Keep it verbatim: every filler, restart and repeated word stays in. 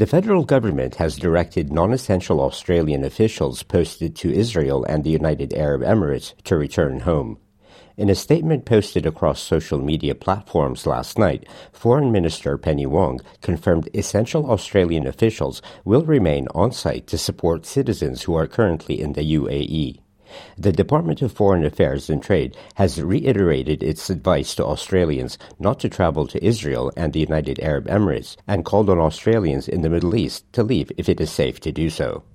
The federal government has directed non-essential Australian officials posted to Israel and the United Arab Emirates to return home. In a statement posted across social media platforms last night, Foreign Minister Penny Wong confirmed essential Australian officials will remain on site to support citizens who are currently in the U A E. The Department of Foreign Affairs and Trade has reiterated its advice to Australians not to travel to Israel and the United Arab Emirates and called on Australians in the Middle East to leave if it is safe to do so.